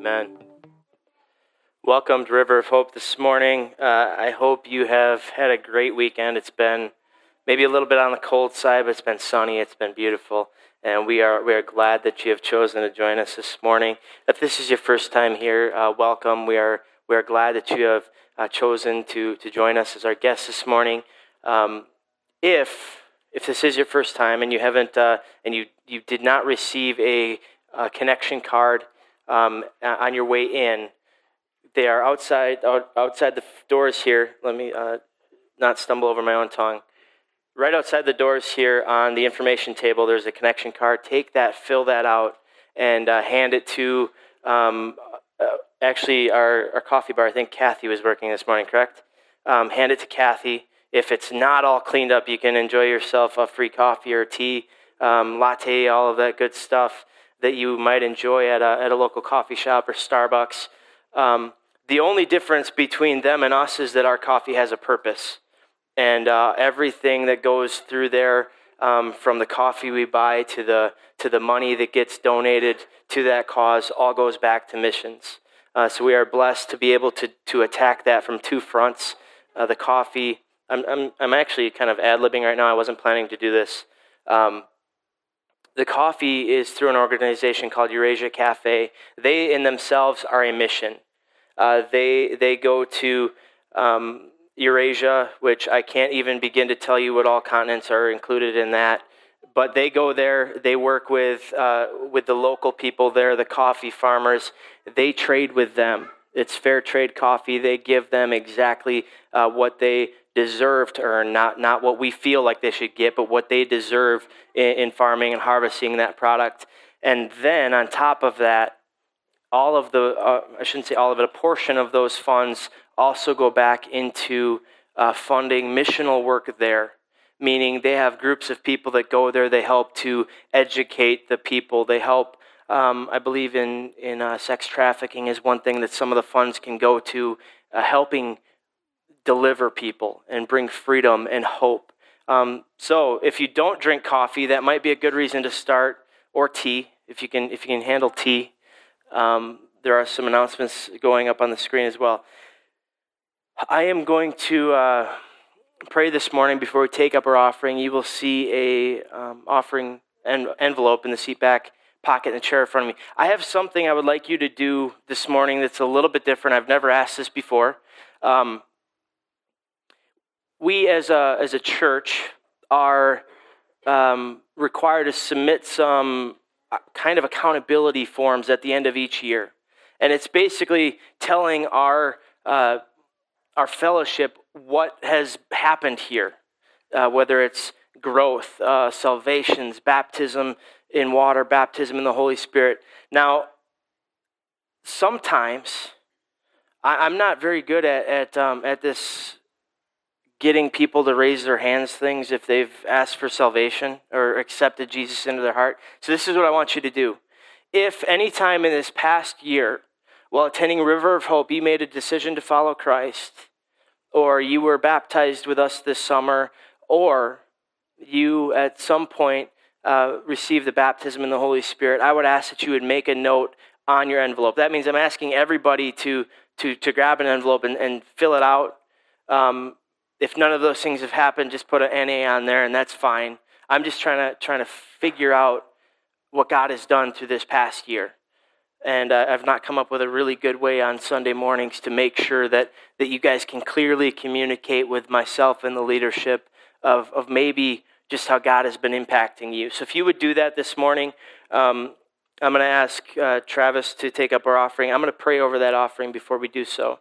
Amen. Welcome to River of Hope this morning. I hope you have had a great weekend. It's been maybe a little bit on the cold side, but it's been sunny. It's been beautiful, and we are glad that you have chosen to join us this morning. If this is your first time here, welcome. We are glad that you have chosen to join us as our guest this morning. If this is your first time and you haven't and you did not receive a connection card on your way in, they are outside the doors here. Let me not stumble over my own tongue. Right outside the doors here on the information table, there's a connection card. Take that, fill that out, and hand it to actually our coffee bar. I think Kathy was working this morning, correct? Hand it to Kathy. If it's not all cleaned up, you can enjoy yourself a free coffee or tea, latte, all of that good stuff that you might enjoy at a local coffee shop or Starbucks. The only difference between them and us is that our coffee has a purpose. And everything that goes through there, from the coffee we buy to the money that gets donated to that cause, all goes back to missions. So we are blessed to be able to attack that from two fronts. The coffee, I'm actually kind of ad-libbing right now. I wasn't planning to do this. The coffee is through an organization called Eurasia Cafe. They in themselves are a mission. They go to Eurasia, which I can't even begin to tell you what all continents are included in that. But they go there. They work with the local people there, the coffee farmers. They trade with them. It's fair trade coffee. They give them exactly what they deserve to earn, not what we feel like they should get, but what they deserve in farming and harvesting that product. And then on top of that, all of the, I shouldn't say all of it, a portion of those funds also go back into funding missional work there, meaning they have groups of people that go there. They help to educate the people. They help, I believe in sex trafficking is one thing that some of the funds can go to, helping deliver people and bring freedom and hope. So if you don't drink coffee, that might be a good reason to start, or tea, if you can handle tea. There are some announcements going up on the screen as well. I am going to pray this morning before we take up our offering. You will see a offering envelope in the seat back pocket in the chair in front of me. I have something I would like you to do this morning that's a little bit different. I've never asked this before. We as a church are required to submit some kind of accountability forms at the end of each year. And it's basically telling our fellowship what has happened here, whether it's growth, salvations, baptism in water, baptism in the Holy Spirit. Now, sometimes I'm not very good at this getting people to raise their hands things if they've asked for salvation or accepted Jesus into their heart. So this is what I want you to do. If any time in this past year, while attending River of Hope, you made a decision to follow Christ, or you were baptized with us this summer, or you at some point received the baptism in the Holy Spirit, I would ask that you would make a note on your envelope. That means I'm asking everybody to grab an envelope and fill it out. If none of those things have happened, just put an NA on there, and that's fine. I'm just trying to figure out what God has done through this past year. And I've not come up with a really good way on Sunday mornings to make sure that you guys can clearly communicate with myself and the leadership of maybe just how God has been impacting you. So if you would do that this morning, I'm going to ask Travis to take up our offering. I'm going to pray over that offering before we do so.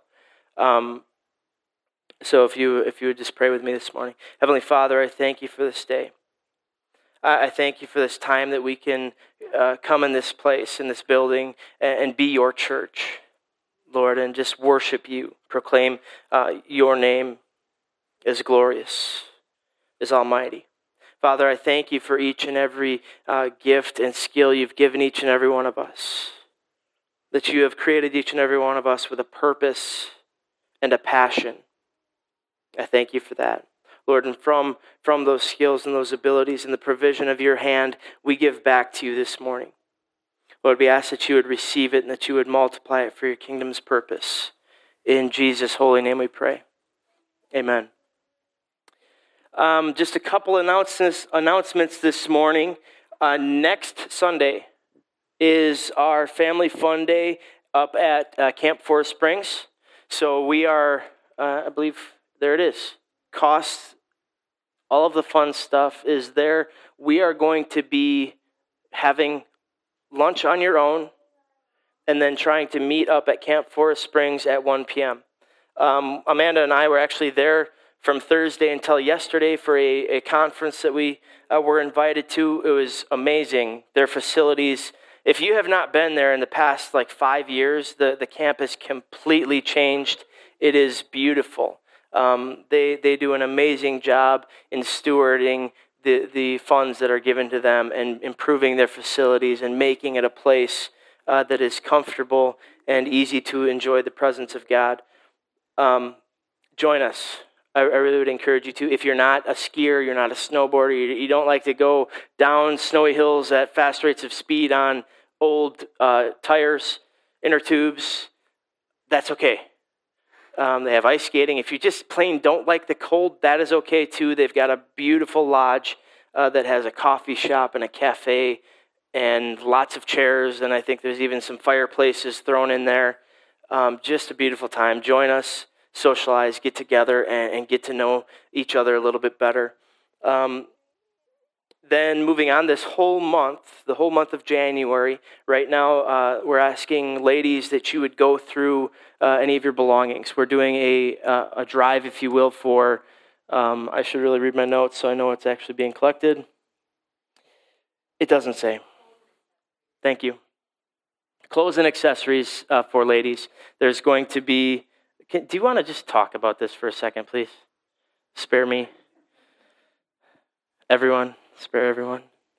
So if you would just pray with me this morning. Heavenly Father, I thank you for this day. I thank you for this time that we can come in this place, in this building, and be your church, Lord, and just worship you, proclaim your name as glorious, as almighty. Father, I thank you for each and every gift and skill you've given each and every one of us, that you have created each and every one of us with a purpose and a passion. I thank you for that. Lord, and from those skills and those abilities and the provision of your hand, we give back to you this morning. Lord, we ask that you would receive it and that you would multiply it for your kingdom's purpose. In Jesus' holy name we pray. Amen. Just a couple announcements this morning. Next Sunday is our Family Fun Day up at Camp Forest Springs. So we are, I believe, there it is. Costs, all of the fun stuff is there. We are going to be having lunch on your own and then trying to meet up at Camp Forest Springs at 1 p.m. Amanda and I were actually there from Thursday until yesterday for a conference that we were invited to. It was amazing. Their facilities, if you have not been there in the past 5 years, the camp has completely changed. It is beautiful. They do an amazing job in stewarding the funds that are given to them and improving their facilities and making it a place that is comfortable and easy to enjoy the presence of God. Join us. I really would encourage you to. If you're not a skier, you're not a snowboarder, you don't like to go down snowy hills at fast rates of speed on old tires, inner tubes, that's okay. They have ice skating. If you just plain don't like the cold, that is okay too. They've got a beautiful lodge that has a coffee shop and a cafe and lots of chairs, and I think there's even some fireplaces thrown in there. Just a beautiful time. Join us, socialize, get together, and get to know each other a little bit better. Then moving on, the whole month of January, right now we're asking ladies that you would go through any of your belongings. We're doing a drive, if you will, for, I should really read my notes so I know what's actually being collected. It doesn't say. Thank you. Clothes and accessories for ladies. There's going to be, do you want to just talk about this for a second, please? Spare me. Everyone. Spare everyone.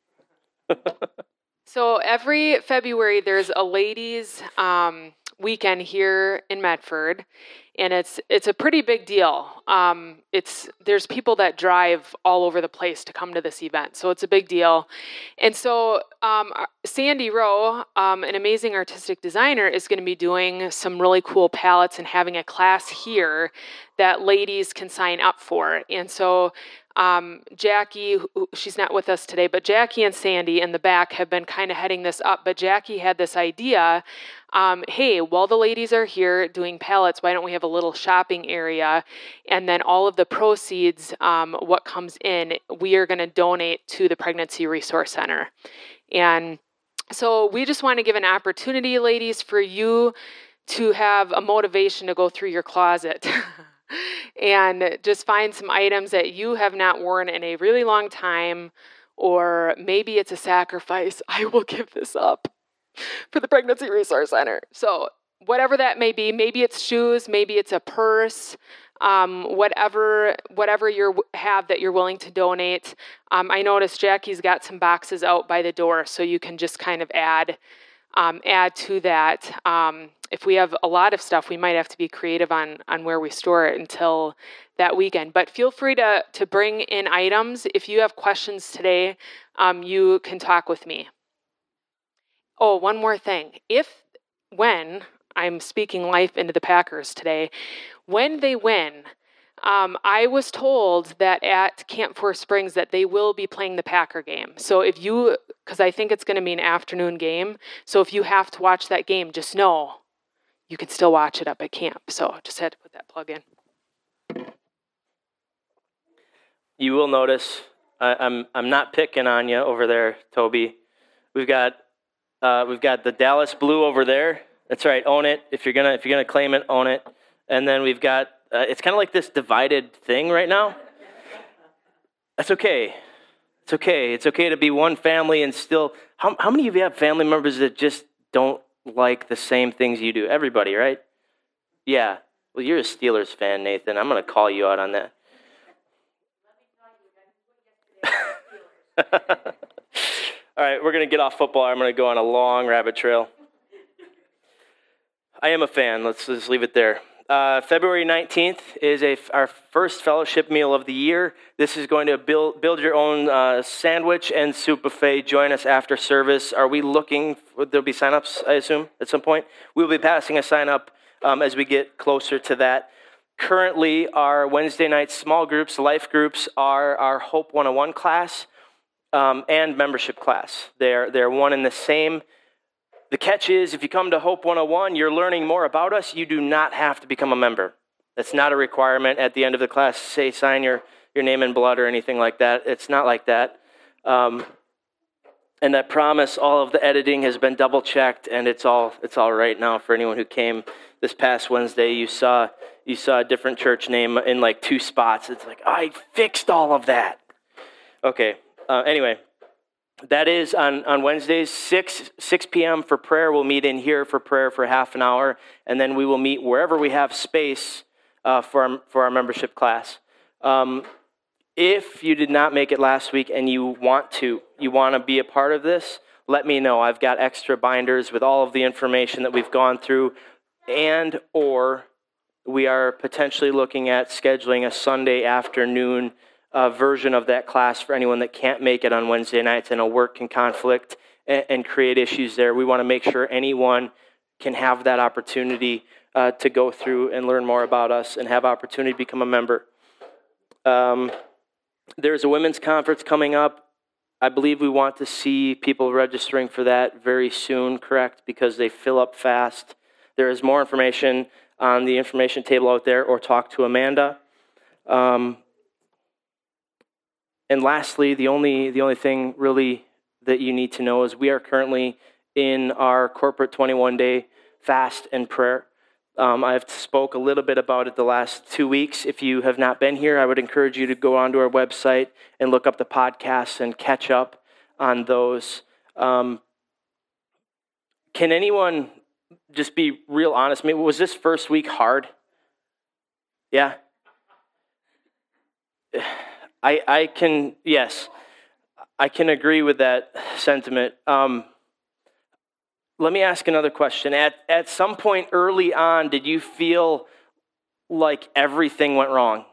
So every February, there's a ladies' weekend here in Medford, and it's a pretty big deal. There's people that drive all over the place to come to this event, so it's a big deal. And so Sandy Rowe, an amazing artistic designer, is going to be doing some really cool palettes and having a class here that ladies can sign up for. And so Jackie, she's not with us today, but Jackie and Sandy in the back have been kind of heading this up. But Jackie had this idea, hey, while the ladies are here doing palettes, why don't we have a little shopping area? And then all of the proceeds, what comes in, we are going to donate to the Pregnancy Resource Center. And so we just want to give an opportunity, ladies, for you to have a motivation to go through your closet. And just find some items that you have not worn in a really long time, or maybe it's a sacrifice. I will give this up for the Pregnancy Resource Center. So whatever that may be, maybe it's shoes, maybe it's a purse, whatever you have that you're willing to donate. I noticed Jackie's got some boxes out by the door, so you can just kind of add to that. If we have a lot of stuff, we might have to be creative on where we store it until that weekend. But feel free to bring in items. If you have questions today, you can talk with me. Oh, one more thing. When I'm speaking life into the Packers today, when they win, I was told that at Camp Forest Springs that they will be playing the Packer game. So because I think it's going to be an afternoon game, so if you have to watch that game, just know you can still watch it up at camp. So just had to put that plug in. You will notice I'm not picking on you over there, Toby. We've got the Dallas blue over there. That's right, own it. If you're gonna claim it, own it. And then we've got it's kind of like this divided thing right now. That's okay. It's okay. It's okay to be one family and still. How many of you have family members that just don't like the same things you do? Everybody, right? Yeah. Well, you're a Steelers fan, Nathan. I'm going to call you out on that. All right, we're going to get off football. I'm going to go on a long rabbit trail. I am a fan. Let's just leave it there. February 19th is our first fellowship meal of the year. This is going to build your own sandwich and soup buffet. Join us after service. Are we looking? There'll be sign-ups, I assume, at some point. We'll be passing a sign-up as we get closer to that. Currently, our Wednesday night small groups, life groups, are our Hope 101 class and membership class. They're one and the same. The catch is, if you come to Hope 101, you're learning more about us. You do not have to become a member. That's not a requirement at the end of the class. Say, sign your name in blood or anything like that. It's not like that. And I promise all of the editing has been double-checked, and it's all right now for anyone who came this past Wednesday. You saw a different church name in like 2 spots. It's like, I fixed all of that. Okay, anyway. That is on Wednesdays, 6 p.m. for prayer. We'll meet in here for prayer for half an hour, and then we will meet wherever we have space for our membership class. If you did not make it last week and you want to be a part of this, let me know. I've got extra binders with all of the information that we've gone through, or we are potentially looking at scheduling a Sunday afternoon version of that class for anyone that can't make it on Wednesday nights. I know work can conflict and create issues there. We want to make sure anyone can have that opportunity to go through and learn more about us and have opportunity to become a member. There's a women's conference coming up. I believe we want to see people registering for that very soon, correct? Because they fill up fast. There is more information on the information table out there, or talk to Amanda. And lastly, the only thing really that you need to know is we are currently in our corporate 21-day fast and prayer. I've spoke a little bit about it the last 2 weeks. If you have not been here, I would encourage you to go onto our website and look up the podcasts and catch up on those. Can anyone just be real honest? Maybe was this first week hard? Yeah? I can agree with that sentiment. Let me ask another question. At some point early on, did you feel like everything went wrong?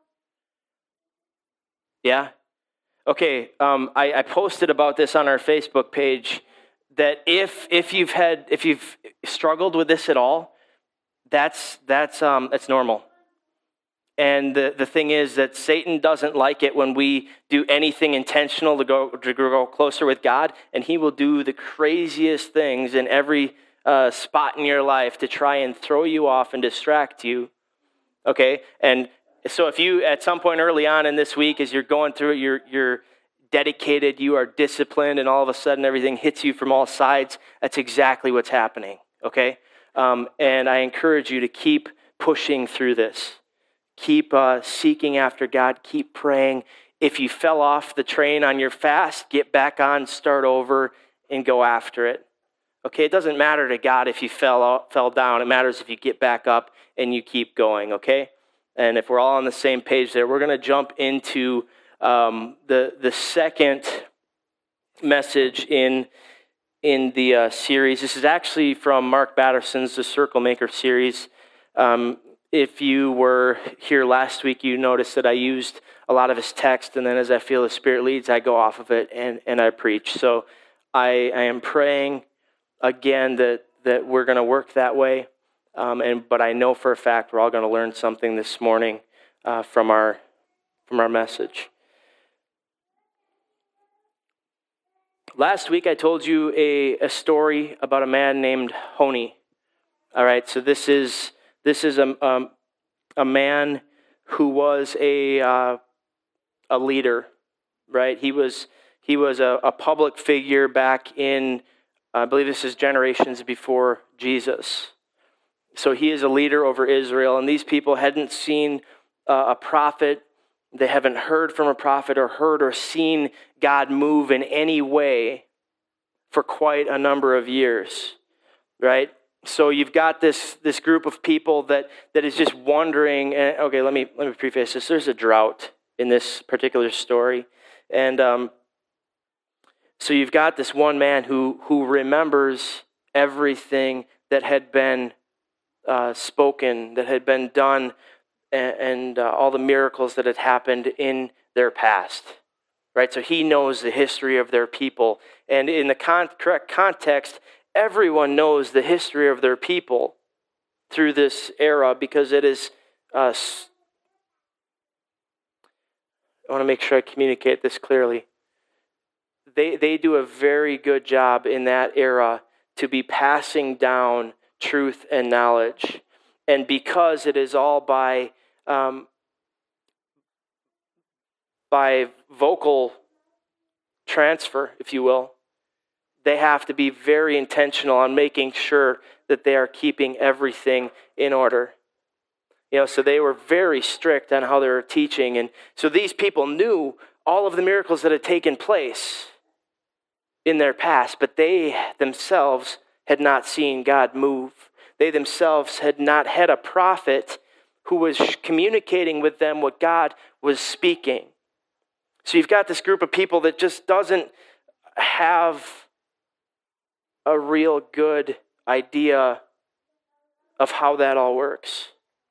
Yeah? Okay, I posted about this on our Facebook page, that if you've struggled with this at all, that's normal. And the thing is that Satan doesn't like it when we do anything intentional to go closer with God, and he will do the craziest things in every spot in your life to try and throw you off and distract you. Okay? And so if you, at some point early on in this week, as you're going through it, you're dedicated, you are disciplined, and all of a sudden everything hits you from all sides, that's exactly what's happening. Okay? And I encourage you to keep pushing through this. Keep seeking after God. Keep praying. If you fell off the train on your fast, get back on, start over, and go after it. Okay, it doesn't matter to God if you fell down. It matters if you get back up and you keep going, okay? And if we're all on the same page there, we're going to jump into the second message in the series. This is actually from Mark Batterson's The Circle Maker series. If you were here last week, you noticed that I used a lot of his text, and then as I feel the Spirit leads, I go off of it and I preach. So I am praying again that we're going to work that way, but I know for a fact we're all going to learn something this morning from our message. Last week I told you a story about a man named Honi. All right, so this is a man who was a leader, right? He was a public figure back in, I believe this is generations before Jesus. So he is a leader over Israel, and these people hadn't seen a prophet. They haven't heard from a prophet or heard or seen God move in any way for quite a number of years, right? So you've got this group of people that is just wondering. Okay, let me preface this. There's a drought in this particular story, and so you've got this one man who remembers everything that had been spoken, that had been done, and all the miracles that had happened in their past. Right? So he knows the history of their people. And in the correct context, everyone knows the history of their people through this era, because it is, I want to make sure I communicate this clearly. They do a very good job in that era to be passing down truth and knowledge. And because it is all by vocal transfer, if you will, they have to be very intentional on making sure that they are keeping everything in order. So they were very strict on how they were teaching. And so these people knew all of the miracles that had taken place in their past, but they themselves had not seen God move. They themselves had not had a prophet who was communicating with them what God was speaking. So you've got this group of people that just doesn't have a real good idea of how that all works.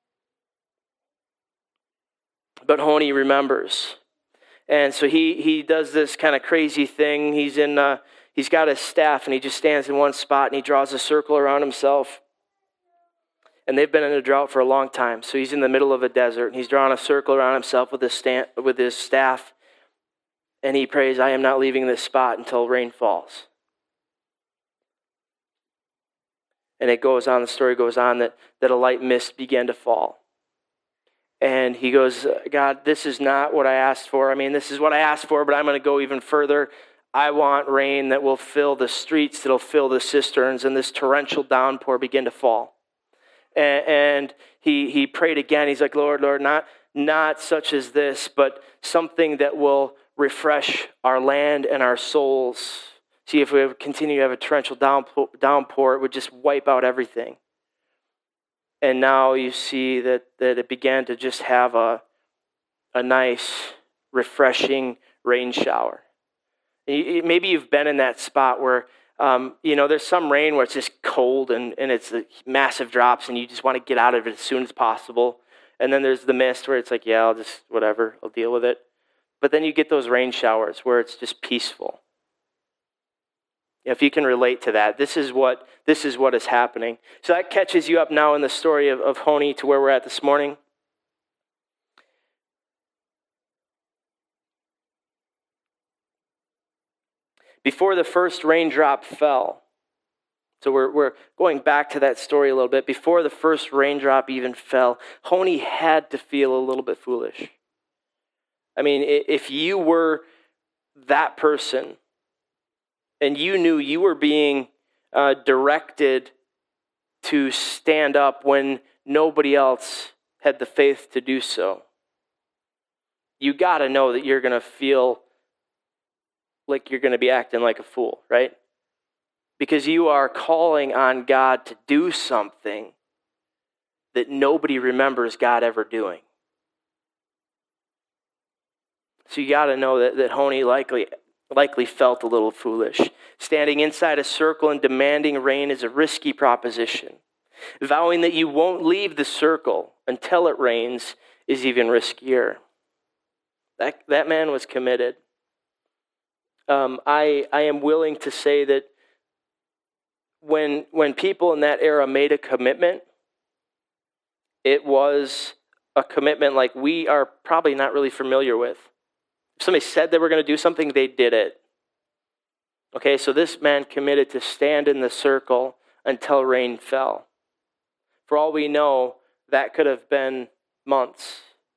But Honi remembers. And so he does this kind of crazy thing. He's got his staff, and he just stands in one spot, and he draws a circle around himself. And they've been in a drought for a long time. So he's in the middle of a desert, and he's drawing a circle around himself with his staff. And he prays, I am not leaving this spot until rain falls. And the story goes on that a light mist began to fall. And he goes, God, this is not what I asked for. I mean, this is what I asked for, but I'm going to go even further. I want rain that will fill the streets, that will fill the cisterns, and this torrential downpour begin to fall. And he prayed again. He's like, Lord, not such as this, but something that will refresh our land and our souls. See, if we continue to have a torrential downpour, it would just wipe out everything. And now you see that it began to just have a nice, refreshing rain shower. Maybe you've been in that spot where, there's some rain where it's just cold and it's massive drops and you just want to get out of it as soon as possible. And then there's the mist where it's like, yeah, I'll deal with it. But then you get those rain showers where it's just peaceful. If you can relate to that, this is what is happening. So that catches you up now in the story of Honi to where we're at this morning. Before the first raindrop fell, so we're going back to that story a little bit. Before the first raindrop even fell, Honi had to feel a little bit foolish. I mean, if you were that person and you knew you were being directed to stand up when nobody else had the faith to do so, you got to know that you're going to feel like you're going to be acting like a fool, right? Because you are calling on God to do something that nobody remembers God ever doing. So you got to know that Honi likely felt a little foolish. Standing inside a circle and demanding rain is a risky proposition. Vowing that you won't leave the circle until it rains is even riskier. That man was committed. I am willing to say that when people in that era made a commitment, it was a commitment like we are probably not really familiar with. If somebody said they were going to do something, they did it. Okay, so this man committed to stand in the circle until rain fell. For all we know, that could have been months.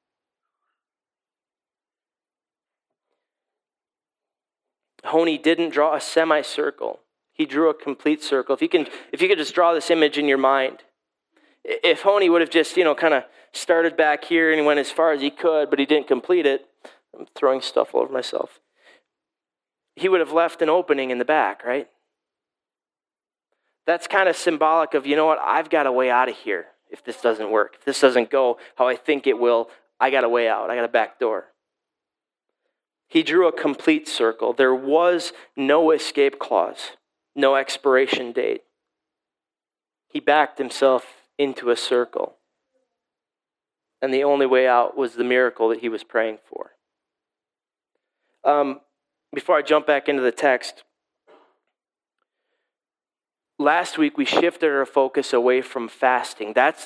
Honi didn't draw a semicircle. He drew a complete circle. If you could just draw this image in your mind. If Honi would have just, kind of started back here and went as far as he could, but he didn't complete it. I'm throwing stuff all over myself. He would have left an opening in the back, right? That's kind of symbolic of, I've got a way out of here if this doesn't work. If this doesn't go how I think it will, I got a way out. I got a back door. He drew a complete circle. There was no escape clause, no expiration date. He backed himself into a circle. And the only way out was the miracle that he was praying for. Before I jump back into the text, last week we shifted our focus away from fasting. That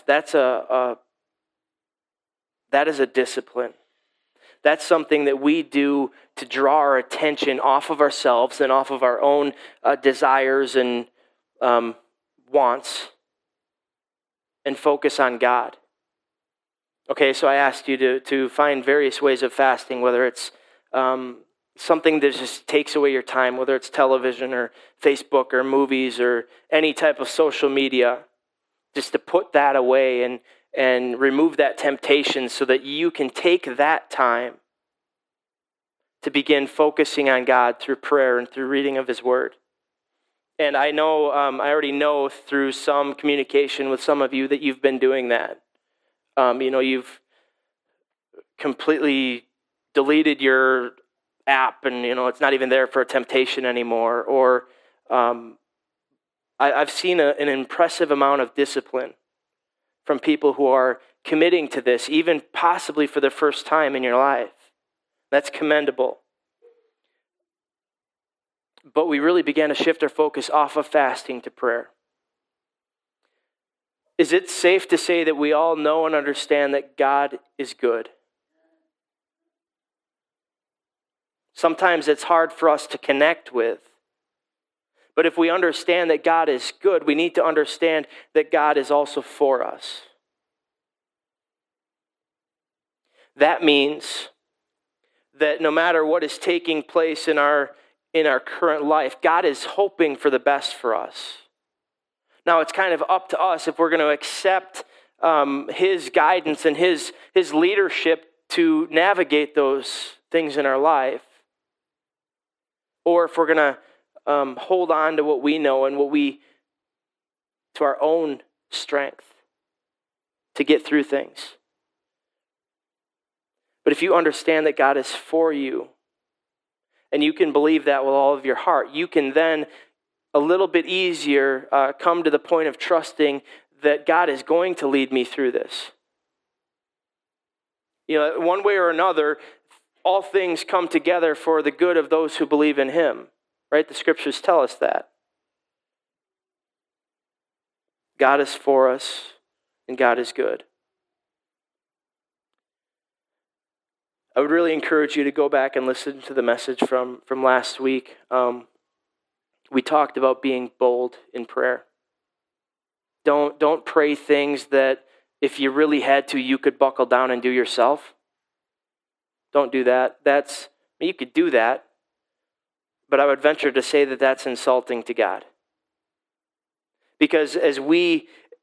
is a discipline. That's something that we do to draw our attention off of ourselves and off of our own desires and wants and focus on God. Okay, so I asked you to find various ways of fasting, whether it's something that just takes away your time, whether it's television or Facebook or movies or any type of social media, just to put that away and remove that temptation so that you can take that time to begin focusing on God through prayer and through reading of His Word. And I know, I already know through some communication with some of you that you've been doing that. You've completely deleted your app and, it's not even there for a temptation anymore. Or I've seen an impressive amount of discipline from people who are committing to this, even possibly for the first time in your life. That's commendable. But we really began to shift our focus off of fasting to prayer. Is it safe to say that we all know and understand that God is good? Sometimes it's hard for us to connect with. But if we understand that God is good, we need to understand that God is also for us. That means that no matter what is taking place in our current life, God is hoping for the best for us. Now, it's kind of up to us if we're going to accept His guidance and His leadership to navigate those things in our life, or if we're going to hold on to what we know and to our own strength to get through things. But if you understand that God is for you, and you can believe that with all of your heart, you can then a little bit easier come to the point of trusting that God is going to lead me through this. One way or another, all things come together for the good of those who believe in Him. Right? The scriptures tell us that. God is for us, and God is good. I would really encourage you to go back and listen to the message from last week. We talked about being bold in prayer. Don't pray things that if you really had to, you could buckle down and do yourself. Don't do that. You could do that, but I would venture to say that that's insulting to God. Because as we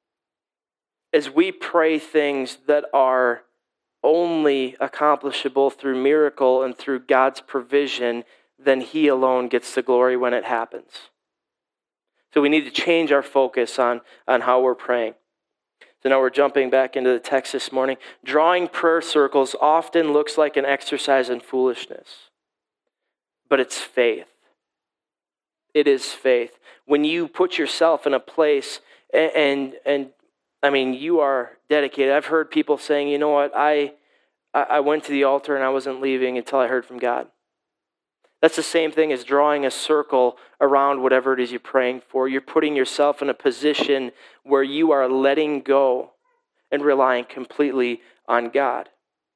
pray things that are only accomplishable through miracle and through God's provision, then He alone gets the glory when it happens. So we need to change our focus on how we're praying. So now we're jumping back into the text this morning. Drawing prayer circles often looks like an exercise in foolishness, but it's faith. It is faith. When you put yourself in a place and you are dedicated. I've heard people saying, you know what, I went to the altar and I wasn't leaving until I heard from God. That's the same thing as drawing a circle around whatever it is you're praying for. You're putting yourself in a position where you are letting go and relying completely on God.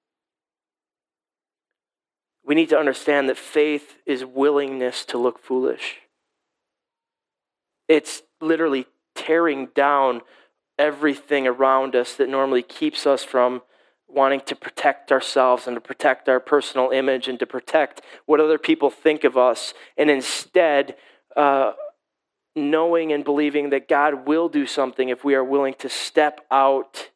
We need to understand that faith is willingness to look foolish. It's literally tearing down everything around us that normally keeps us from wanting to protect ourselves and to protect our personal image and to protect what other people think of us, and instead knowing and believing that God will do something if we are willing to step out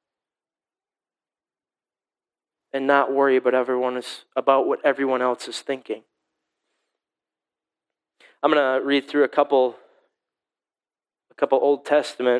and not worry about what everyone else is thinking. I'm going to read through a couple Old Testament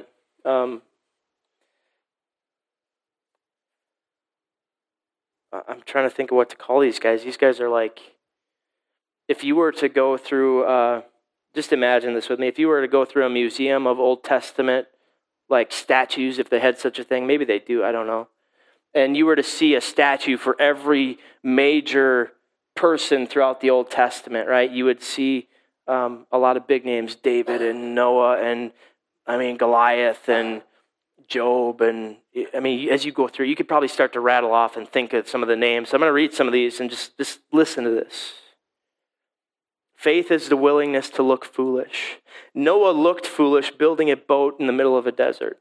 I'm trying to think of what to call these guys. These guys are like, if you were to go through, just imagine this with me. If you were to go through a museum of Old Testament like statues, if they had such a thing. Maybe they do, I don't know. And you were to see a statue for every major person throughout the Old Testament, right? You would see a lot of big names, David and Noah and, Goliath and Job. And, as you go through, you could probably start to rattle off and think of some of the names. So I'm going to read some of these and just listen to this. Faith is the willingness to look foolish. Noah looked foolish building a boat in the middle of a desert.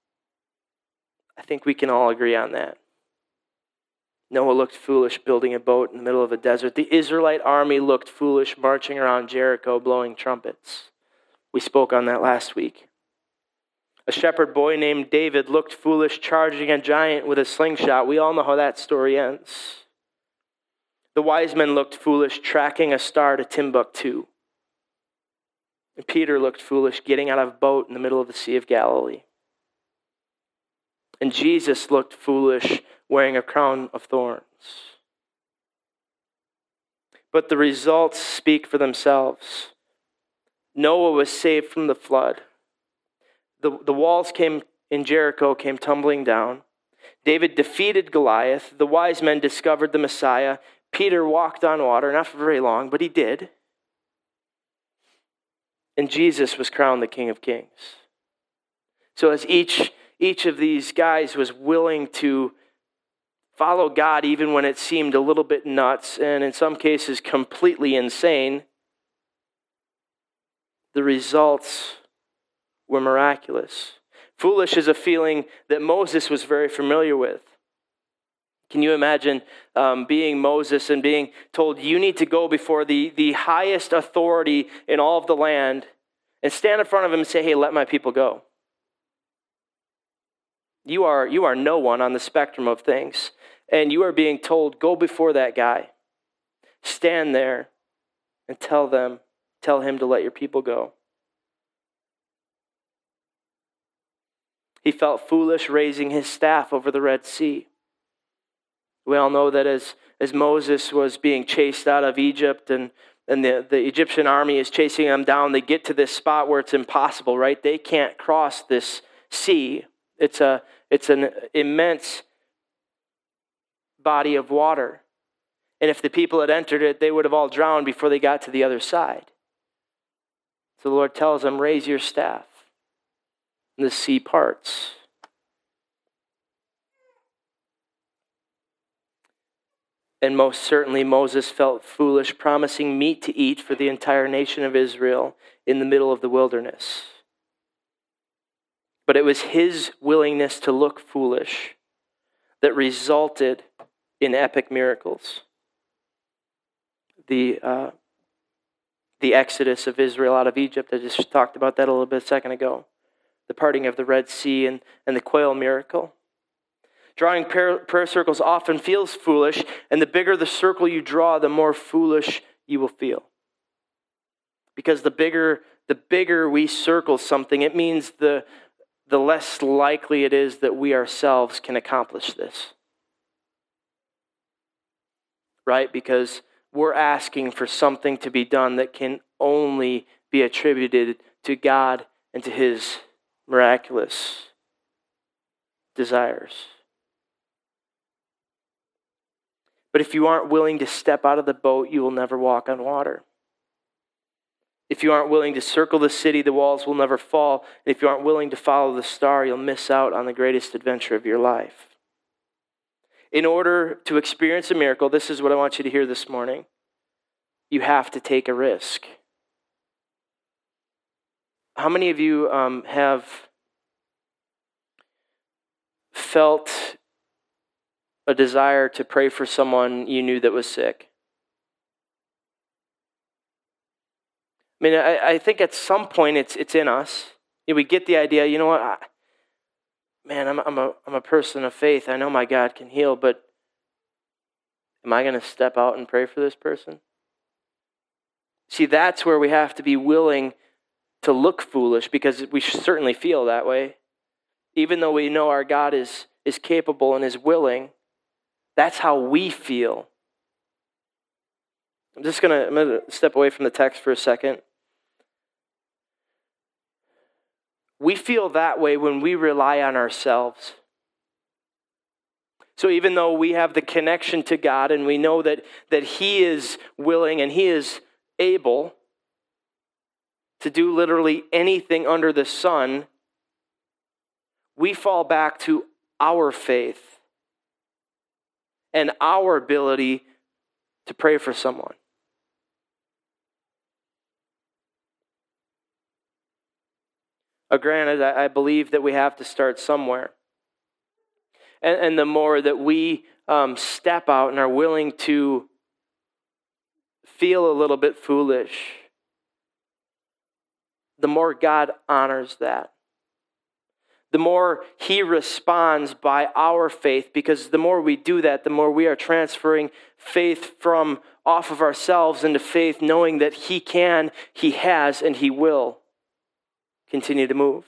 I think we can all agree on that. Noah looked foolish building a boat in the middle of a desert. The Israelite army looked foolish marching around Jericho blowing trumpets. We spoke on that last week. A shepherd boy named David looked foolish charging a giant with a slingshot. We all know how that story ends. The wise men looked foolish tracking a star to Timbuktu. And Peter looked foolish getting out of a boat in the middle of the Sea of Galilee. And Jesus looked foolish wearing a crown of thorns. But the results speak for themselves. Noah was saved from the flood. The walls in Jericho came tumbling down. David defeated Goliath. The wise men discovered the Messiah. Peter walked on water, not for very long, but he did. And Jesus was crowned the King of Kings. So as each of these guys was willing to follow God even when it seemed a little bit nuts and in some cases completely insane, the results were miraculous. Foolish is a feeling that Moses was very familiar with. Can you imagine being Moses and being told you need to go before the highest authority in all of the land and stand in front of him and say, hey, let my people go? You are no one on the spectrum of things. And you are being told, go before that guy. Stand there and tell him to let your people go. He felt foolish raising his staff over the Red Sea. We all know that as Moses was being chased out of Egypt and the Egyptian army is chasing them down, they get to this spot where it's impossible, right? They can't cross this sea. It's an immense body of water. And if the people had entered it, they would have all drowned before they got to the other side. So the Lord tells them, raise your staff. And the sea parts. And most certainly Moses felt foolish promising meat to eat for the entire nation of Israel in the middle of the wilderness. But it was his willingness to look foolish that resulted in epic miracles. The exodus of Israel out of Egypt, I just talked about that a little bit a second ago. The parting of the Red Sea and the quail miracle. Drawing prayer circles often feels foolish, and the bigger the circle you draw, the more foolish you will feel. Because the bigger we circle something, it means the less likely it is that we ourselves can accomplish this. Right? Because we're asking for something to be done that can only be attributed to God and to his miraculous desires. But if you aren't willing to step out of the boat, you will never walk on water. If you aren't willing to circle the city, the walls will never fall. And if you aren't willing to follow the star, you'll miss out on the greatest adventure of your life. In order to experience a miracle, this is what I want you to hear this morning. You have to take a risk. How many of you have felt a desire to pray for someone you knew that was sick? I mean, I think at some point it's in us. We get the idea, you know what? I'm a person of faith. I know my God can heal, but am I going to step out and pray for this person? See, that's where we have to be willing to look foolish, because we certainly feel that way. Even though we know our God is capable and is willing, that's how we feel. I'm going to step away from the text for a second. We feel that way when we rely on ourselves. So even though we have the connection to God and we know that He is willing and He is able to do literally anything under the sun, we fall back to our faith and our ability to pray for someone. Granted, I believe that we have to start somewhere. And the more that we step out and are willing to feel a little bit foolish, the more God honors that. The more He responds by our faith, because the more we do that, the more we are transferring faith from off of ourselves into faith, knowing that He can, He has, and He will continue to move.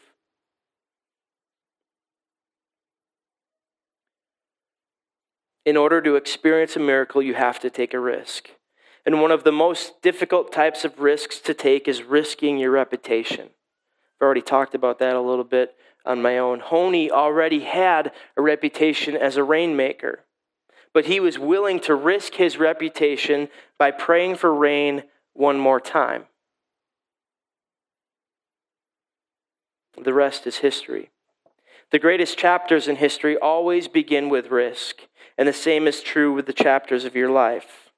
In order to experience a miracle, you have to take a risk. And one of the most difficult types of risks to take is risking your reputation. I've already talked about that a little bit on my own. Honi already had a reputation as a rainmaker, but he was willing to risk his reputation by praying for rain one more time. The rest is history. The greatest chapters in history always begin with risk, and the same is true with the chapters of your life.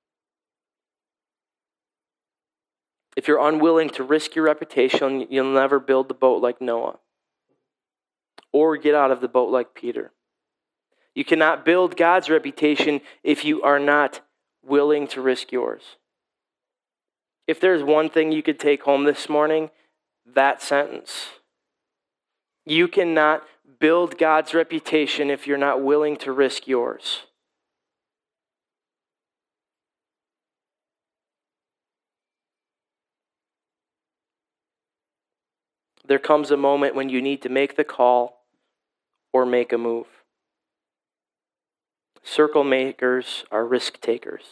If you're unwilling to risk your reputation, you'll never build the boat like Noah or get out of the boat like Peter. You cannot build God's reputation if you are not willing to risk yours. If there's one thing you could take home this morning, that sentence. You cannot build God's reputation if you're not willing to risk yours. There comes a moment when you need to make the call or make a move. Circle makers are risk takers.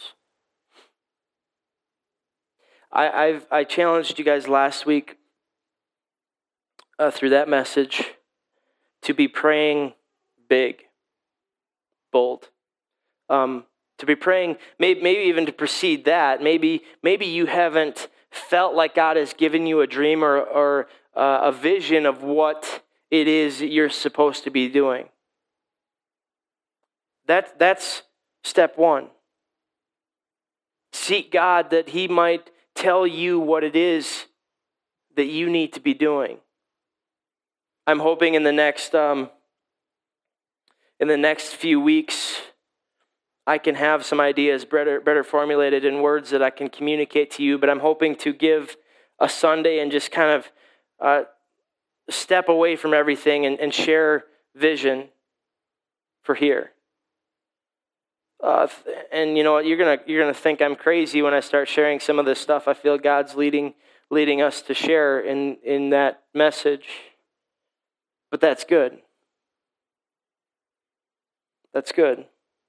I challenged you guys last week through that message to be praying big, bold. To be praying, maybe even to precede that. Maybe you haven't felt like God has given you a dream or a vision of what it is you're supposed to be doing. That's step one. Seek God that He might tell you what it is that you need to be doing. I'm hoping in the next few weeks, I can have some ideas better formulated in words that I can communicate to you. But I'm hoping to give a Sunday and just kind of step away from everything and share vision for here. And you know what? You're gonna think I'm crazy when I start sharing some of this stuff. I feel God's leading us to share in that message. But that's good. That's good.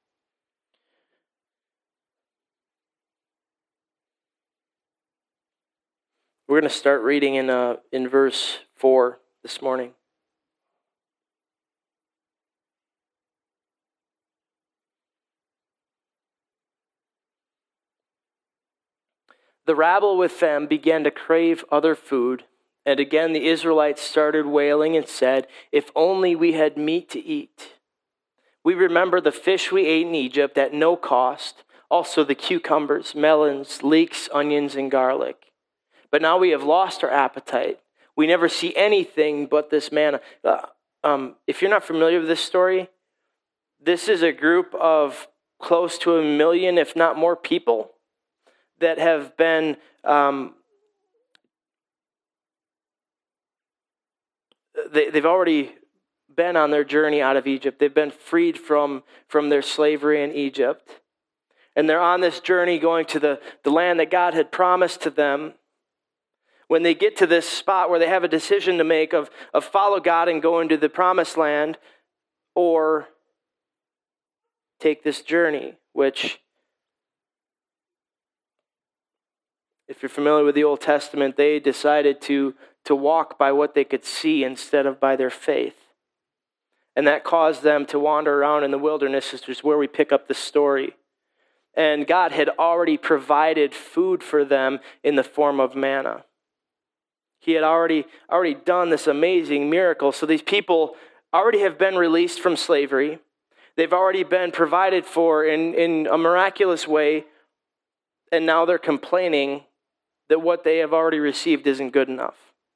We're going to start reading in verse 4 this morning. The rabble with them began to crave other food, and again the Israelites started wailing and said, "If only we had meat to eat. We remember the fish we ate in Egypt at no cost, also the cucumbers, melons, leeks, onions, and garlic. But now we have lost our appetite. We never see anything but this manna." If you're not familiar with this story, this is a group of close to 1 million, if not more, people that have been they've already been on their journey out of Egypt. They've been freed from their slavery in Egypt. And they're on this journey going to the land that God had promised to them. When they get to this spot where they have a decision to make of follow God and go into the promised land, or take this journey, which, if you're familiar with the Old Testament, they decided to to walk by what they could see instead of by their faith. And that caused them to wander around in the wilderness, which is where we pick up the story. And God had already provided food for them in the form of manna. He had already done this amazing miracle. So these people already have been released from slavery. They've already been provided for in a miraculous way. And now they're complaining that what they have already received isn't good enough.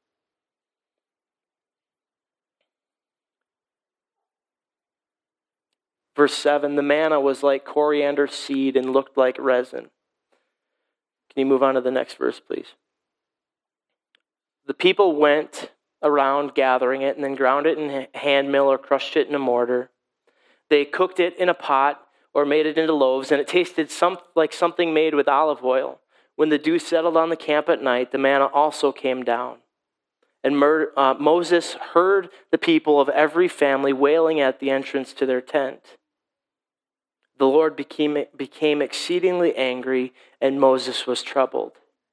Verse 7, the manna was like coriander seed and looked like resin. Can you move on to the next verse, please? The people went around gathering it and then ground it in a hand mill or crushed it in a mortar. They cooked it in a pot or made it into loaves, and it tasted like something made with olive oil. When the dew settled on the camp at night, the manna also came down. And Moses heard the people of every family wailing at the entrance to their tent. The Lord became exceedingly angry, and Moses was troubled.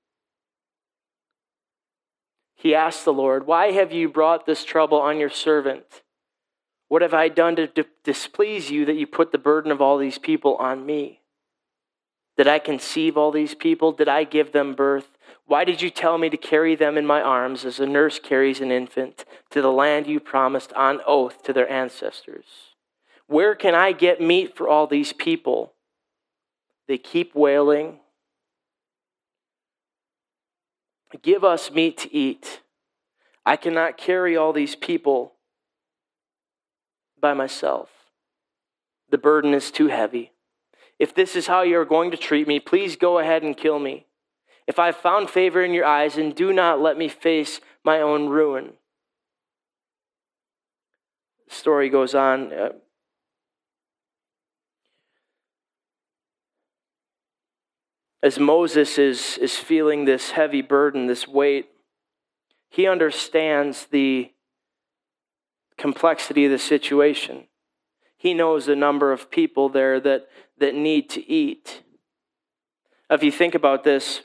He asked the Lord, "Why have you brought this trouble on your servant? What have I done to displease you that you put the burden of all these people on me? Did I conceive all these people? Did I give them birth? Why did you tell me to carry them in my arms as a nurse carries an infant to the land you promised on oath to their ancestors? Where can I get meat for all these people? They keep wailing. Give us meat to eat. I cannot carry all these people by myself. The burden is too heavy. If this is how you're going to treat me, please go ahead and kill me. If I've found favor in your eyes, and do not let me face my own ruin." The story goes on. As Moses is feeling this heavy burden, this weight, he understands the complexity of the situation. He knows the number of people there that need to eat. If you think about this,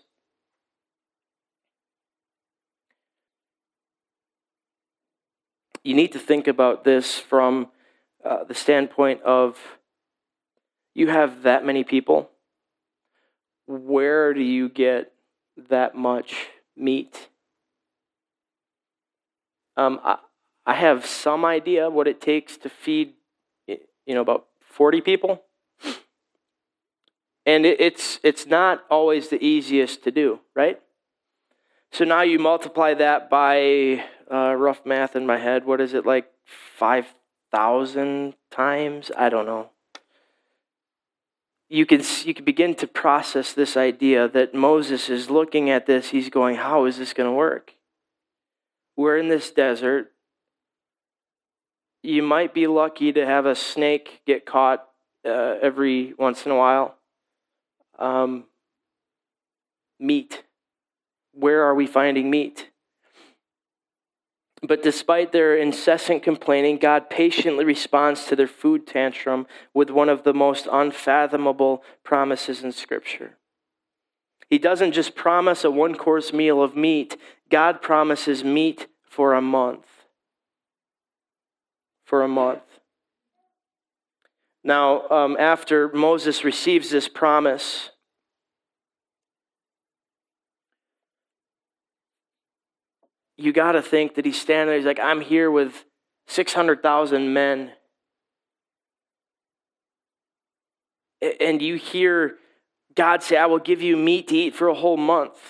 you need to think about this from the standpoint of you have that many people. Where do you get that much meat? I have some idea what it takes to feed, about 40 people. And it's not always the easiest to do, right? So now you multiply that by rough math in my head. What is it, like 5,000 times? I don't know. You can begin to process this idea that Moses is looking at this. He's going, how is this going to work? We're in this desert. You might be lucky to have a snake get caught every once in a while. Meat. Where are we finding meat? But despite their incessant complaining, God patiently responds to their food tantrum with one of the most unfathomable promises in Scripture. He doesn't just promise a one-course meal of meat. God promises meat for a month. For a month. Now, after Moses receives this promise, you got to think that he's standing there. He's like, I'm here with 600,000 men. And you hear God say, I will give you meat to eat for a whole month.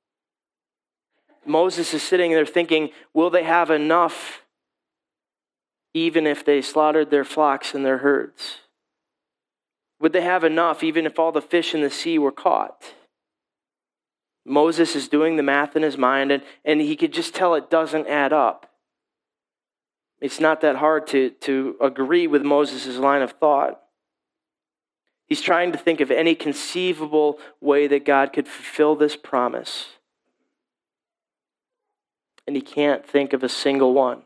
Moses is sitting there thinking, will they have enough even if they slaughtered their flocks and their herds? Would they have enough even if all the fish in the sea were caught? Moses is doing the math in his mind, and he could just tell it doesn't add up. It's not that hard to agree with Moses' line of thought. He's trying to think of any conceivable way that God could fulfill this promise. And he can't think of a single one.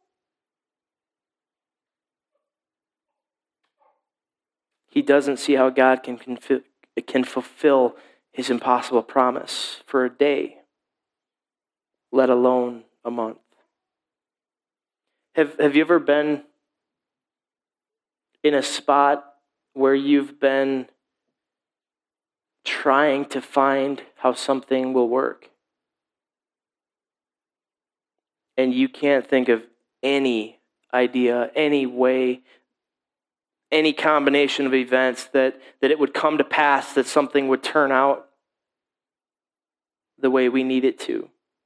He doesn't see how God can fulfill his impossible promise for a day, let alone a month. Have you ever been in a spot where you've been trying to find how something will work, and you can't think of any idea, any way, any combination of events that it would come to pass, that something would turn out the way we need it to?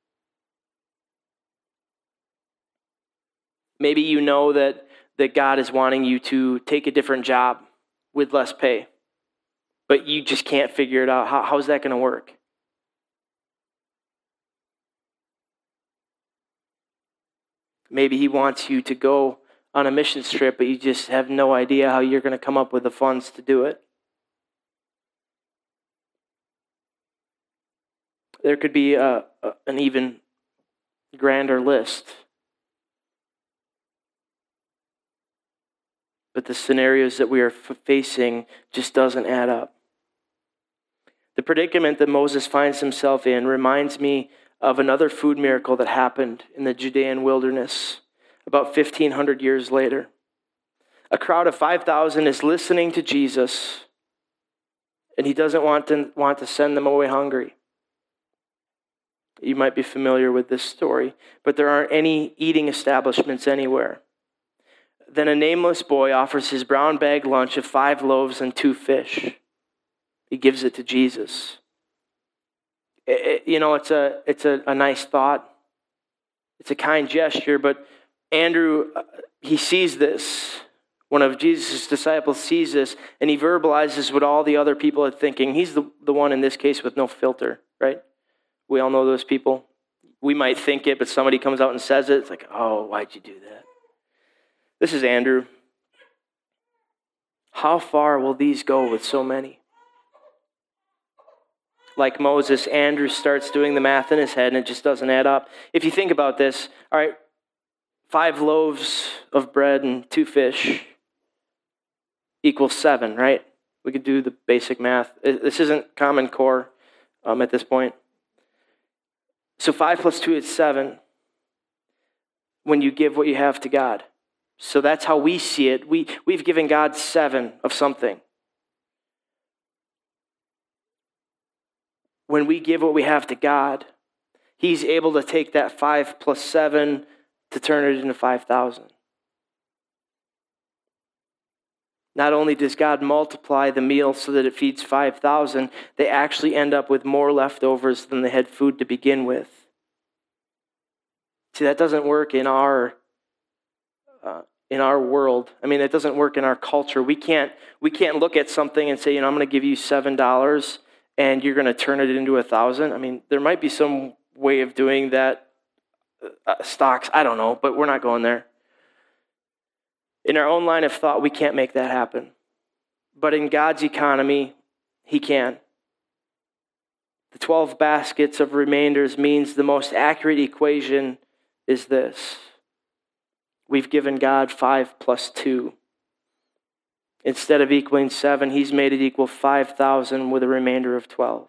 Maybe you know that God is wanting you to take a different job with less pay, but you just can't figure it out. How's that going to work? Maybe he wants you to go on a mission trip, but you just have no idea how you're going to come up with the funds to do it. There could be an even grander list. But the scenarios that we are facing just doesn't add up. The predicament that Moses finds himself in reminds me of another food miracle that happened in the Judean wilderness about 1,500 years later. A crowd of 5,000 is listening to Jesus, and he doesn't want to send them away hungry. You might be familiar with this story, but there aren't any eating establishments anywhere. Then a nameless boy offers his brown bag lunch of 5 loaves and 2 fish. He gives it to Jesus. It's a nice thought. It's a kind gesture, but Andrew, he sees this. One of Jesus' disciples sees this, and he verbalizes what all the other people are thinking. He's the one in this case with no filter, right? We all know those people. We might think it, but somebody comes out and says it. It's like, oh, why'd you do that? This is Andrew. How far will these go with so many? Like Moses, Andrew starts doing the math in his head, and it just doesn't add up. If you think about this, all right, 5 loaves of bread and 2 fish equals 7, right? We could do the basic math. This isn't Common Core at this point. So 5 plus 2 is 7 when you give what you have to God. So that's how we see it. We've given God 7 of something. When we give what we have to God, he's able to take that 5 plus 7 to turn it into 5,000. Not only does God multiply the meal so that it feeds 5,000, they actually end up with more leftovers than they had food to begin with. See, that doesn't work in our world. I mean, it doesn't work in our culture. We can't look at something and say, I'm going to give you $7 and you're going to turn it into 1,000. I mean, there might be some way of doing that. Stocks, I don't know, but we're not going there. In our own line of thought, we can't make that happen. But in God's economy, he can. The 12 baskets of remainders means the most accurate equation is this. We've given God 5 plus 2. Instead of equaling 7, he's made it equal 5,000 with a remainder of 12.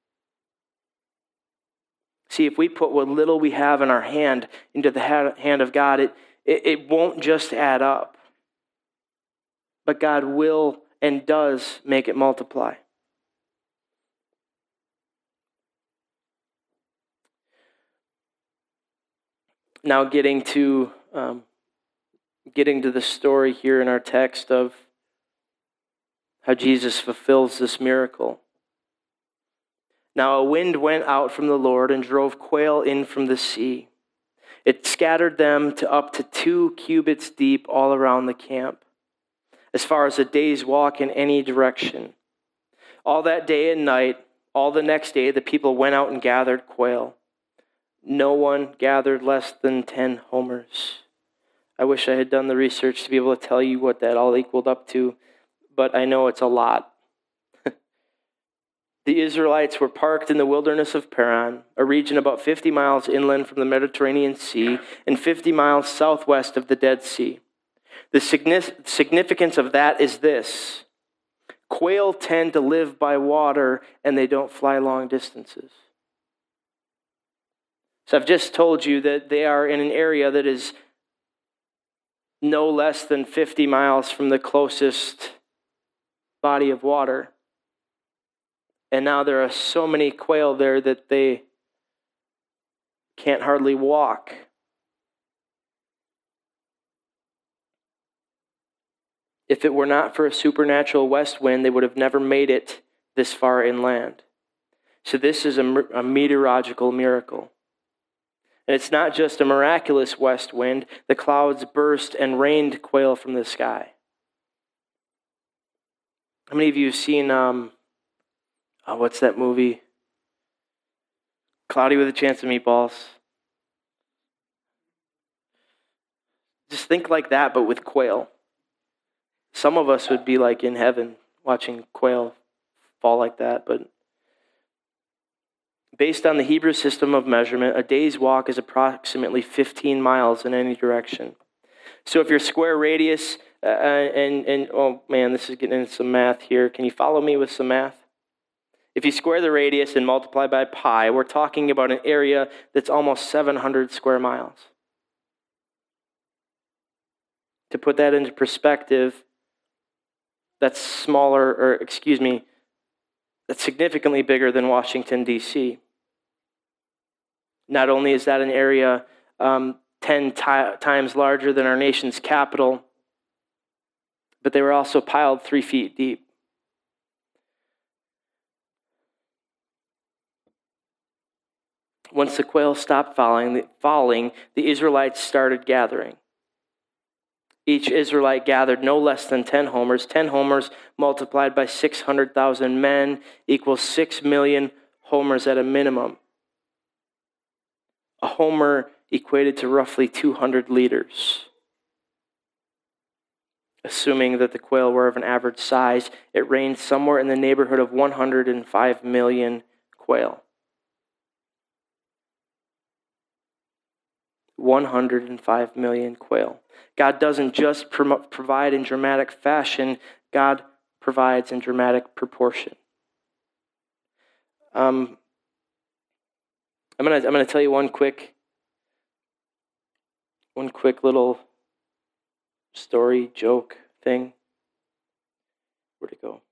See, if we put what little we have in our hand into the hand of God, it won't just add up. But God will and does make it multiply. Now getting to the story here in our text of how Jesus fulfills this miracle. Now a wind went out from the Lord and drove quail in from the sea. It scattered them to up to 2 cubits deep all around the camp, as far as a day's walk in any direction. All that day and night, all the next day, the people went out and gathered quail. No one gathered less than 10 homers. I wish I had done the research to be able to tell you what that all equaled up to, but I know it's a lot. The Israelites were parked in the wilderness of Paran, a region about 50 miles inland from the Mediterranean Sea and 50 miles southwest of the Dead Sea. The significance of that is this. Quail tend to live by water and they don't fly long distances. So I've just told you that they are in an area that is no less than 50 miles from the closest body of water. And now there are so many quail there that they can't hardly walk. If it were not for a supernatural west wind, they would have never made it this far inland. So this is a meteorological miracle. And it's not just a miraculous west wind. The clouds burst and rained quail from the sky. How many of you have seen, what's that movie? Cloudy with a Chance of Meatballs. Just think like that, but with quail. Some of us would be like in heaven watching quail fall like that, but based on the Hebrew system of measurement, a day's walk is approximately 15 miles in any direction. So if your square radius, oh man, this is getting into some math here. Can you follow me with some math? If you square the radius and multiply by pi, we're talking about an area that's almost 700 square miles. To put that into perspective, that's that's significantly bigger than Washington, D.C. Not only is that an area 10 times larger than our nation's capital, but they were also piled 3 feet deep. Once the quail stopped falling, the Israelites started gathering. Each Israelite gathered no less than 10 homers. 10 homers multiplied by 600,000 men equals 6 million homers at a minimum. A homer equated to roughly 200 liters. Assuming that the quail were of an average size, it rained somewhere in the neighborhood of 105 million quail. 105 million quail. God doesn't just provide in dramatic fashion, God provides in dramatic proportion. I'm gonna tell you one quick little story, joke thing. Where'd it go?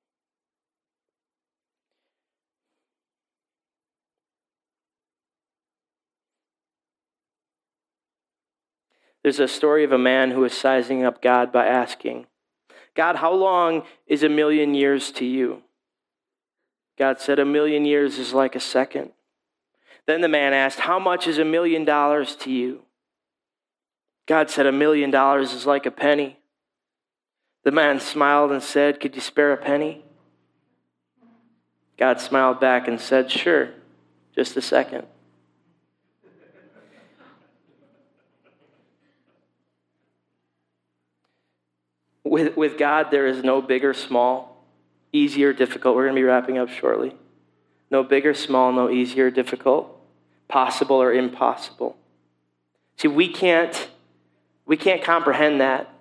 There's a story of a man who was sizing up God by asking, God, how long is 1,000,000 years to you? God said, 1,000,000 years is like a second. Then the man asked, how much is $1,000,000 to you? God said, $1,000,000 is like a penny. The man smiled and said, could you spare a penny? God smiled back and said, sure, just a second. With God, there is no big or small, easy or difficult. We're going to be wrapping up shortly. No big or small, no easy or difficult, possible or impossible. See, we can't comprehend that.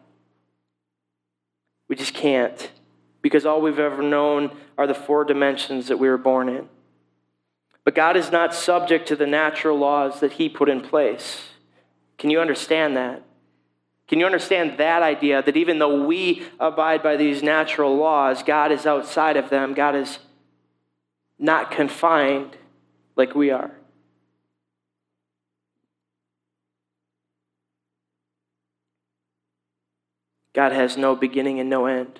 We just can't. Because all we've ever known are the 4 dimensions that we were born in. But God is not subject to the natural laws that He put in place. Can you understand that? Can you understand that idea, that even though we abide by these natural laws, God is outside of them. God is not confined like we are. God has no beginning and no end.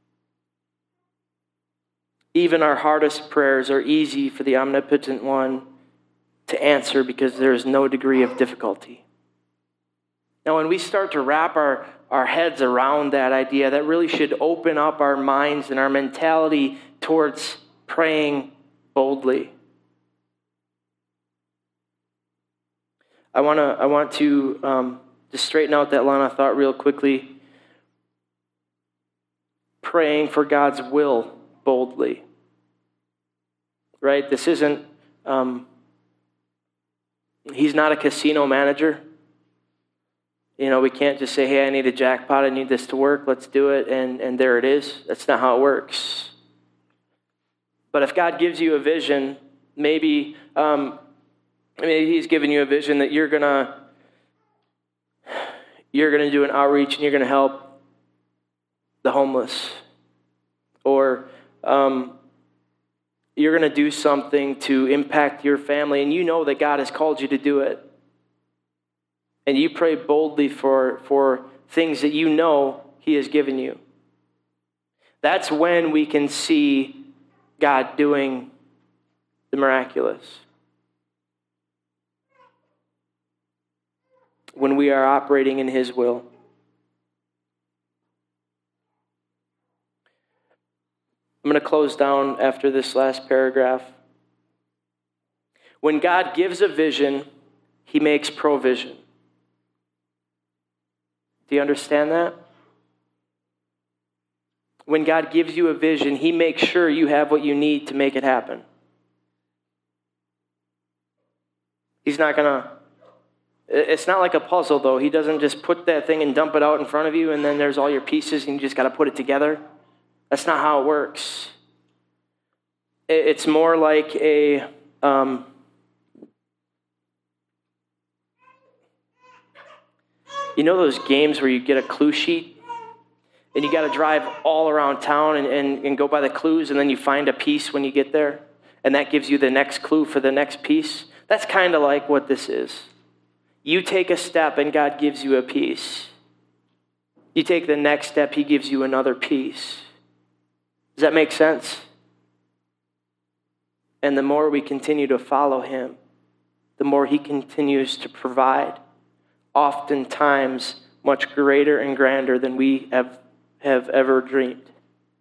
Even our hardest prayers are easy for the Omnipotent One to answer because there is no degree of difficulty. Now, when we start to wrap our heads around that idea, that really should open up our minds and our mentality towards praying boldly. I want to just straighten out that line of thought real quickly. Praying for God's will boldly. Right? This isn't, He's not a casino manager. You know, we can't just say, hey, I need a jackpot, I need this to work, let's do it, and there it is. That's not how it works. But if God gives you a vision, maybe Maybe he's given you a vision that you're gonna do an outreach and you're gonna help the homeless, or you're gonna do something to impact your family, and you know that God has called you to do it, and you pray boldly for things that you know He has given you. That's when we can see God doing the miraculous. When we are operating in His will. I'm going to close down after this last paragraph. When God gives a vision, He makes provision. Do you understand that? When God gives you a vision, He makes sure you have what you need to make it happen. He's not going to... It's not like a puzzle, though. He doesn't just put that thing and dump it out in front of you, and then there's all your pieces, and you just got to put it together. That's not how it works. It's more like a... you know those games where you get a clue sheet, and you got to drive all around town and go by the clues, and then you find a piece when you get there, and that gives you the next clue for the next piece? That's kind of like what this is. You take a step and God gives you a piece. You take the next step, He gives you another piece. Does that make sense? And the more we continue to follow Him, the more He continues to provide, oftentimes much greater and grander than we have ever dreamed.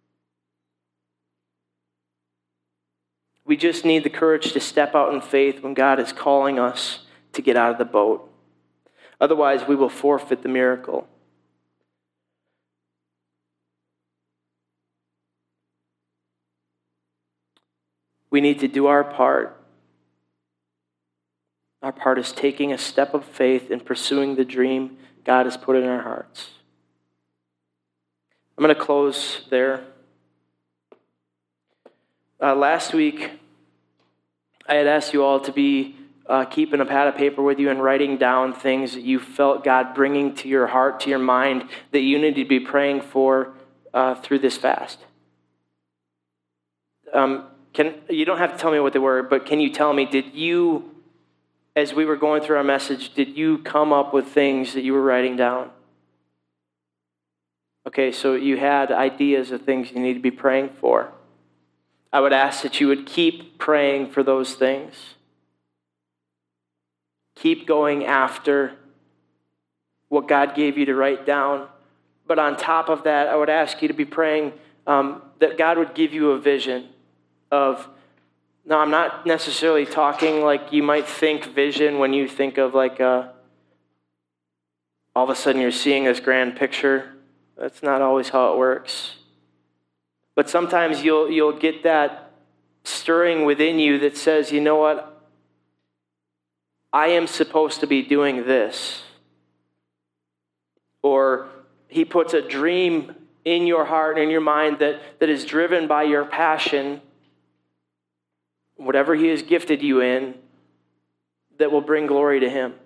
We just need the courage to step out in faith when God is calling us to get out of the boat. Otherwise, we will forfeit the miracle. We need to do our part. Our part is taking a step of faith and pursuing the dream God has put in our hearts. I'm going to close there. Last week, I had asked you all to be keeping a pad of paper with you and writing down things that you felt God bringing to your heart, to your mind, that you need to be praying for through this fast. You don't have to tell me what they were, but can you tell me, did you, as we were going through our message, did you come up with things that you were writing down? Okay, so you had ideas of things you need to be praying for. I would ask that you would keep praying for those things. Keep going after what God gave you to write down. But on top of that, I would ask you to be praying that God would give you a vision of, now I'm not necessarily talking like you might think vision when you think of like all of a sudden you're seeing this grand picture. That's not always how it works. But sometimes you'll get that stirring within you that says, you know what? I am supposed to be doing this. Or He puts a dream in your heart and in your mind that is driven by your passion, whatever He has gifted you in, that will bring glory to Him.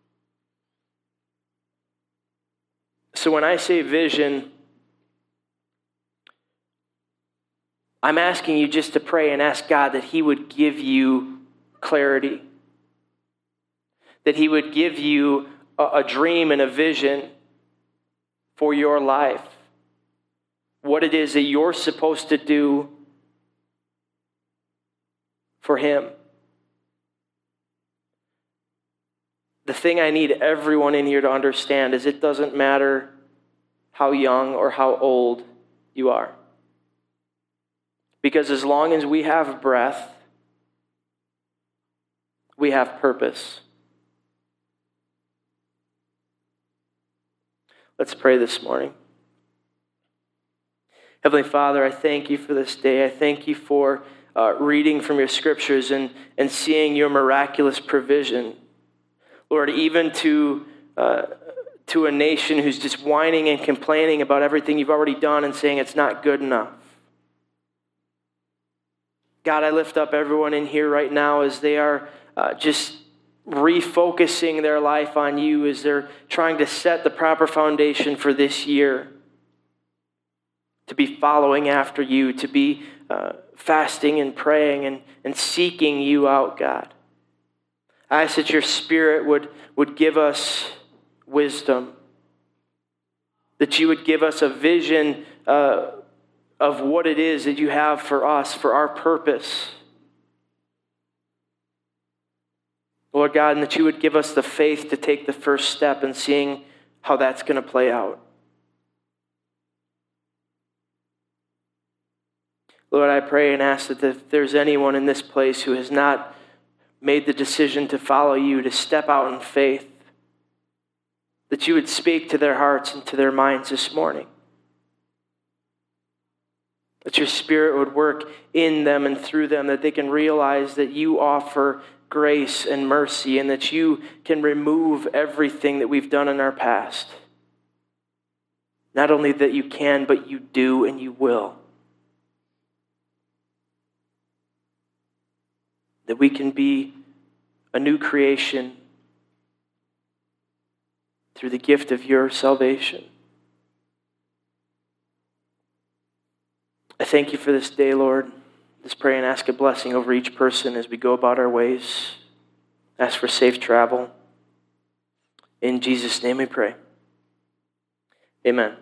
So when I say vision, I'm asking you just to pray and ask God that He would give you clarity. That He would give you a dream and a vision for your life. What it is that you're supposed to do for Him. The thing I need everyone in here to understand is it doesn't matter how young or how old you are. Because as long as we have breath, we have purpose. Let's pray this morning. Heavenly Father, I thank you for this day. I thank you for reading from your scriptures and seeing your miraculous provision. Lord, even to a nation who's just whining and complaining about everything you've already done and saying it's not good enough. God, I lift up everyone in here right now as they are just refocusing their life on you, as they're trying to set the proper foundation for this year, to be following after you, to be fasting and praying and seeking you out, God. I ask that your Spirit would give us wisdom, that you would give us a vision of what it is that you have for us, for our purpose. Lord God, and that you would give us the faith to take the first step in seeing how that's going to play out. Lord, I pray and ask that if there's anyone in this place who has not made the decision to follow you, to step out in faith, that you would speak to their hearts and to their minds this morning. That your Spirit would work in them and through them, that they can realize that you offer grace and mercy, and that you can remove everything that we've done in our past. Not only that you can, but you do and you will. That we can be a new creation through the gift of your salvation. I thank you for this day, Lord. Just pray and ask a blessing over each person as we go about our ways. Ask for safe travel. In Jesus' name we pray. Amen.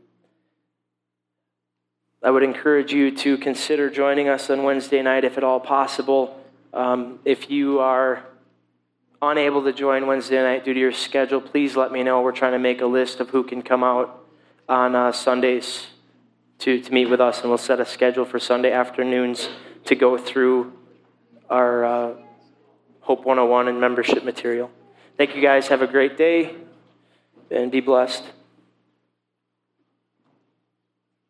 I would encourage you to consider joining us on Wednesday night if at all possible. If you are unable to join Wednesday night due to your schedule, please let me know. We're trying to make a list of who can come out on Sundays to meet with us, and we'll set a schedule for Sunday afternoons to go through our Hope 101 and membership material. Thank you guys. Have a great day, and be blessed.